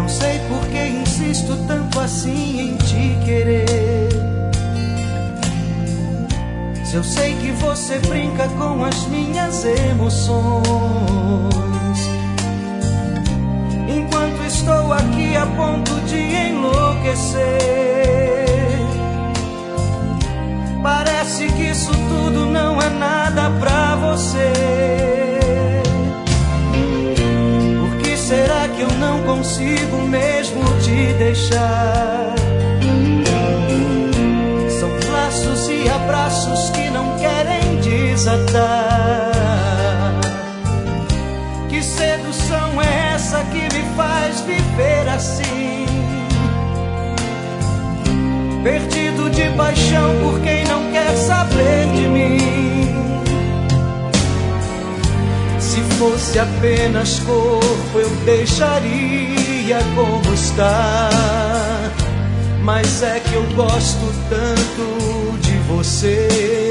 Não sei por que insisto tanto assim em te querer. Se eu sei que você brinca com as minhas emoções, enquanto estou aqui a ponto de enlouquecer. Parece que isso tudo não é nada pra você. Por que será que eu não consigo mesmo te deixar? São laços e abraços que não querem desatar. Que sedução é essa que me faz viver assim? Perdido de paixão por quem não quer saber de mim. Se fosse apenas corpo eu deixaria como está. Mas é que eu gosto tanto de você.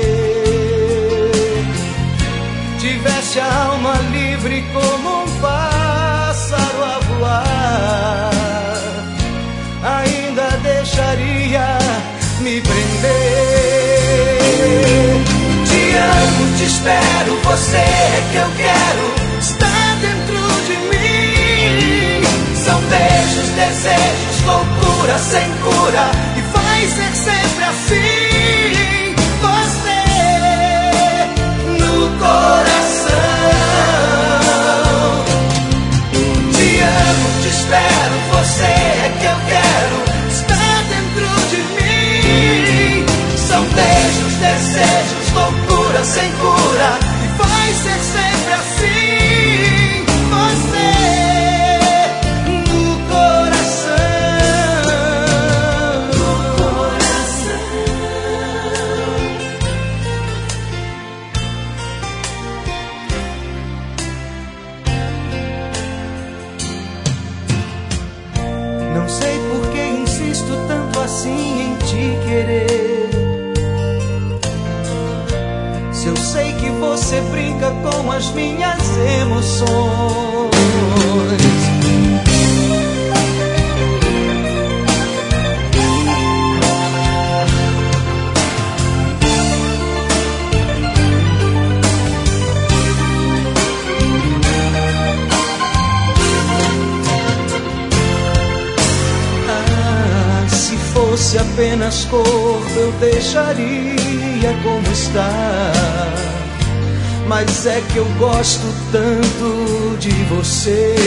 Tivesse a alma livre como um pássaro a voar, ainda deixaria me prender. Te amo, te espero, você é que eu quero, está dentro de mim. São beijos, desejos, loucura sem cura, e vai ser sempre assim. Você no coração. Te amo, te espero, você é que eu quero, está dentro de mim. São beijos, desejos, loucura sem cura, e vai ser sempre assim. Você no coração. No coração. Não sei por que insisto tanto assim em te querer. Se eu sei que você brinca com as minhas emoções. Se fosse apenas corpo eu deixaria como está. Mas é que eu gosto tanto de você.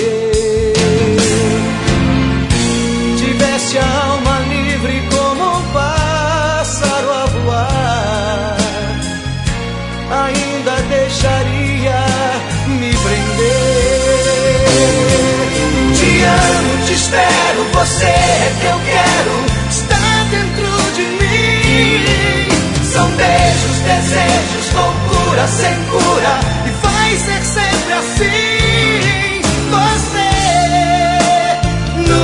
Tivesse a alma livre como um pássaro a voar, ainda deixaria me prender. Te amo, te espero, você é que eu quero, está dentro de mim. São beijos, desejos, loucura sem cura, e vai ser sempre assim. Você no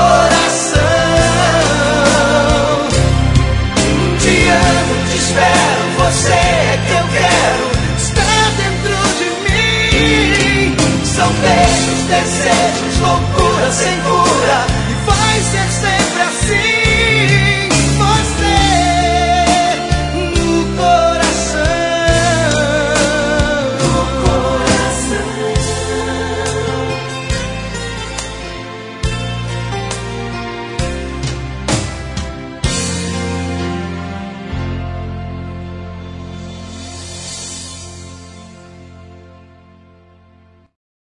coração. Te amo, te espero, você é que eu quero, está dentro de mim. São beijos, desejos,